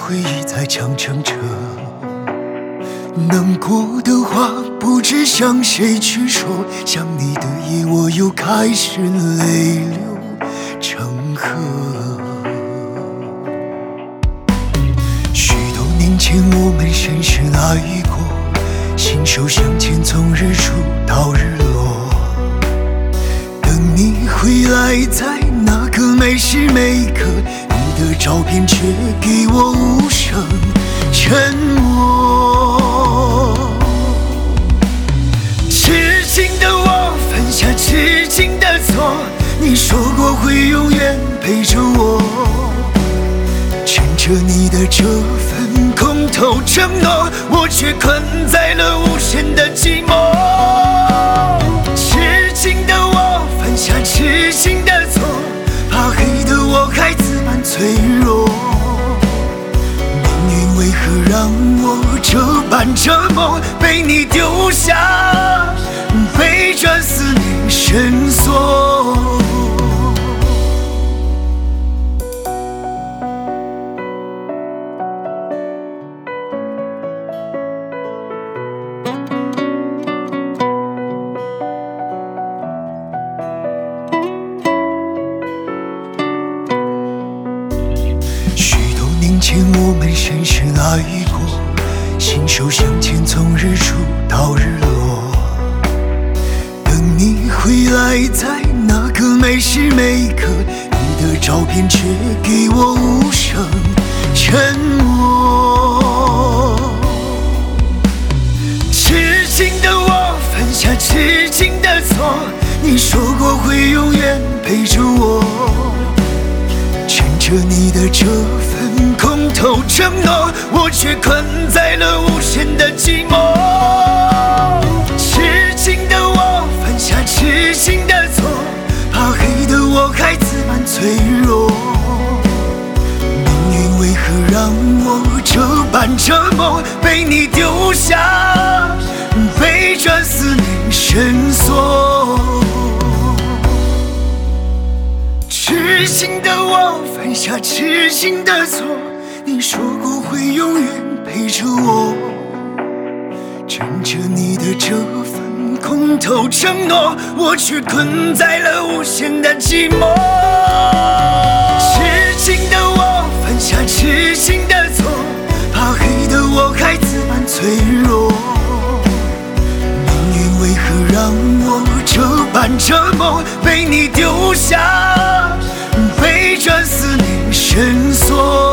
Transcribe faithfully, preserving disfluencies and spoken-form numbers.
回忆在强撑着，难过的话不知向谁去说，想你的夜我又开始泪流成河。许多年前我们深深爱过，心手相牵从日出到日落，等你回来在那个每时每刻，你的照片却给我无声沉默。痴情的我犯下痴情的错，你说过会永远陪着我，趁着你的这份空头承诺，我却困在了无限的寂寞。痴情的我犯下痴情的错，怕黑的我还自满脆弱，命运为何让我这般折磨，被你丢下，被这思念深锁。许多年前我们深深爱过，心手相牵从日出到日落，等你回来在那个每时每刻，你的照片却给我无声沉默。痴情的我犯下痴情的错，你说过会永远陪着我，趁着你的这份空头承诺，我却困在了无限的寂寞。痴情的我犯下痴情的错，怕黑的我还自满脆弱，命运为何让我这般折磨，被你丢下，被这思念深锁。痴情的我犯下痴情的错，你说过会永远陪着我，趁着你的这份空头承诺，我却困在了无限的寂寞。痴情的我犯下痴情的错，怕黑的我还自满脆弱，命运为何让我这般折磨，被你丢下，被这思念深锁。